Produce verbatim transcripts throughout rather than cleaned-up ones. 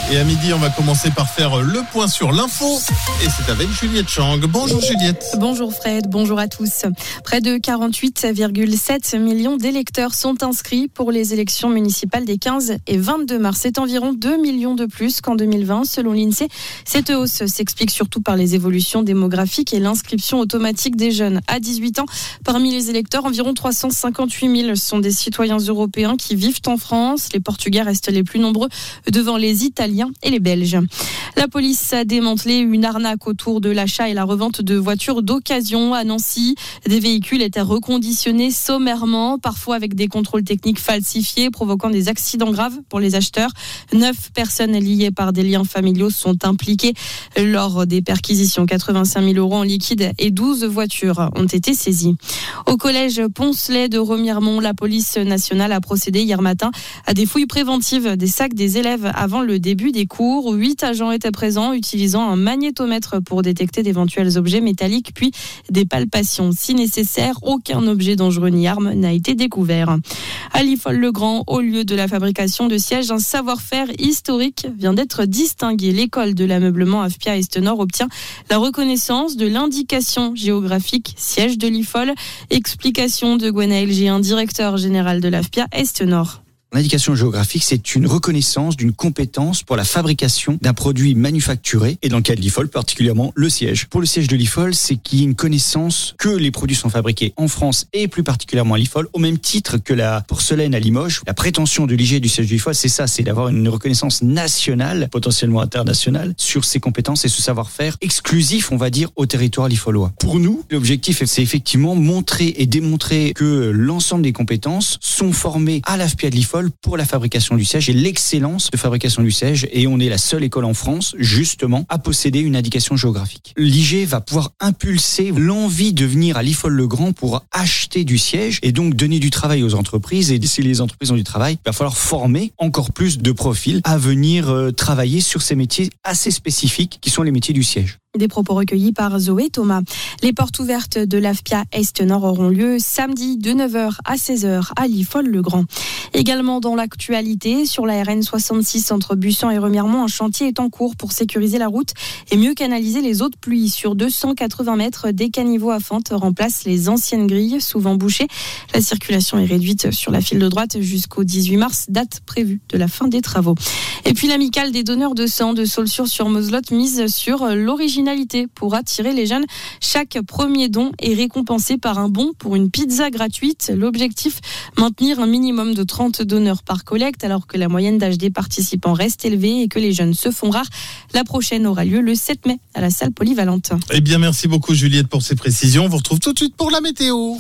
Et à midi, on va commencer par faire le point sur l'info. Et c'est avec Juliette Chang. Bonjour Juliette. Bonjour Fred, bonjour à tous. Près de quarante-huit virgule sept millions d'électeurs sont inscrits pour les élections municipales des quinze et vingt-deux mars. C'est environ deux millions de plus qu'en deux mille vingt, selon l'INSEE. Cette hausse s'explique surtout par les évolutions démographiques et l'inscription automatique des jeunes à dix-huit ans. Parmi les électeurs, environ trois cent cinquante-huit mille sont des citoyens européens qui vivent en France. Les Portugais restent les plus nombreux devant les Italiens et les Belges. La police a démantelé une arnaque autour de l'achat et la revente de voitures d'occasion à Nancy. Des véhicules étaient reconditionnés sommairement, parfois avec des contrôles techniques falsifiés, provoquant des accidents graves pour les acheteurs. Neuf personnes liées par des liens familiaux sont impliquées lors des perquisitions. quatre-vingt-cinq mille euros en liquide et douze voitures ont été saisies. Au collège Poncelet de Remiremont, la police nationale a procédé hier matin à des fouilles préventives des sacs des élèves avant le début des cours. Huit agents étaient présents, utilisant un magnétomètre pour détecter d'éventuels objets métalliques, puis des palpations. Si nécessaire, aucun objet dangereux ni arme n'a été découvert. À Liffol-le-Grand, au lieu de la fabrication de sièges, un savoir-faire historique vient d'être distingué. L'école de l'ameublement A F P I A Est-Nord obtient la reconnaissance de l'indication géographique siège de Liffol. Explication de Gwenaël Géin, directeur général de l'A F P I A Est-Nord. L'indication géographique, c'est une reconnaissance d'une compétence pour la fabrication d'un produit manufacturé, et dans le cas de Liffol, particulièrement le siège. Pour le siège de Liffol, c'est qu'il y ait une connaissance que les produits sont fabriqués en France et plus particulièrement à Liffol, au même titre que la porcelaine à Limoges. La prétention de l'I G du siège de Liffol, c'est ça, c'est d'avoir une reconnaissance nationale, potentiellement internationale, sur ses compétences et ce savoir-faire exclusif, on va dire, au territoire liffolois. Pour nous, l'objectif, c'est effectivement montrer et démontrer que l'ensemble des compétences sont formées à l'A F P I A de Liffol pour la fabrication du siège et l'excellence de fabrication du siège, et on est la seule école en France justement à posséder une indication géographique. L'I G va pouvoir impulser l'envie de venir à Liffol-le-Grand pour acheter du siège et donc donner du travail aux entreprises, et si les entreprises ont du travail, il va falloir former encore plus de profils à venir euh, travailler sur ces métiers assez spécifiques qui sont les métiers du siège. Des propos recueillis par Zoé Thomas. Les portes ouvertes de l'A F P I A Est-Nord auront lieu samedi de neuf heures à seize heures à Liffol-le-Grand. Également dans l'actualité, sur la R N soixante-six entre Busan et Remiremont, un chantier est en cours pour sécuriser la route et mieux canaliser les eaux de pluie. Sur deux cent quatre-vingts mètres, des caniveaux à fente remplacent les anciennes grilles, souvent bouchées. La circulation est réduite sur la file de droite jusqu'au dix-huit mars, date prévue de la fin des travaux. Et puis l'amicale des donneurs de sang de Saulxures-sur-Moselotte mise sur l'originalité pour attirer les jeunes. Chaque premier don est récompensé par un bon pour une pizza gratuite. L'objectif, maintenir un minimum de trente donneurs par collecte, alors que la moyenne d'âge des participants reste élevée et que les jeunes se font rares. La prochaine aura lieu le sept mai à la salle polyvalente. Eh bien, merci beaucoup Juliette pour ces précisions. On vous retrouve tout de suite pour la météo.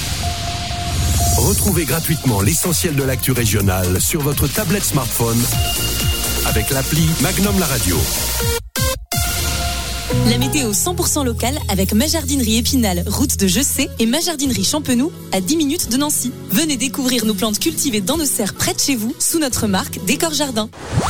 Retrouvez gratuitement l'essentiel de l'actu régionale sur votre tablette smartphone avec l'appli Magnum La Radio. La météo cent pour cent locale avec ma jardinerie Épinal, route de Jessé, et ma jardinerie Champenoux à dix minutes de Nancy. Venez découvrir nos plantes cultivées dans nos serres près de chez vous sous notre marque Décor Jardin.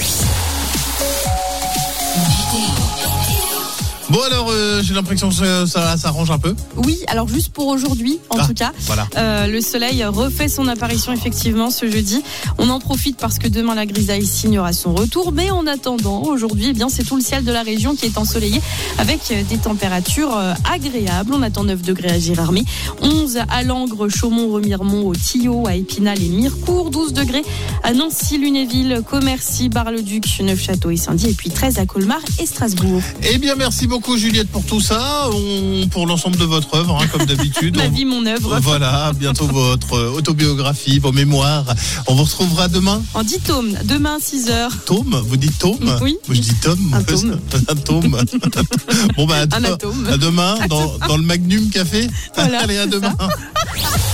Bon alors, euh, j'ai l'impression que ça, ça s'arrange un peu. Oui, alors juste pour aujourd'hui, en ah, tout cas, voilà. euh, le soleil refait son apparition effectivement ce jeudi. On en profite parce que demain la grisaille signera son retour. Mais en attendant, aujourd'hui, eh bien, c'est tout le ciel de la région qui est ensoleillé avec des températures agréables. On attend neuf degrés à Girardmer, onze à Langres, Chaumont, Remiremont, au Tillot, à Épinal et Mirecourt, douze degrés à Nancy, Lunéville, Commercy, Bar-le-Duc, Neufchâteau et Saint-Dié, et puis treize à Colmar et Strasbourg. Eh bien, merci beaucoup. Beaucoup Juliette pour tout ça, on, pour l'ensemble de votre œuvre, hein, comme d'habitude. Ma on, vie, mon œuvre. Voilà, bientôt votre autobiographie, vos mémoires. On vous retrouvera demain. En dix tomes, demain à six heures. Tome, vous dites tome? Oui. Moi je dis tome. Un tome. Un tome. Bon bah à, Un de, atome. à demain dans, dans le Magnum Café. Voilà, allez, à demain. Ça.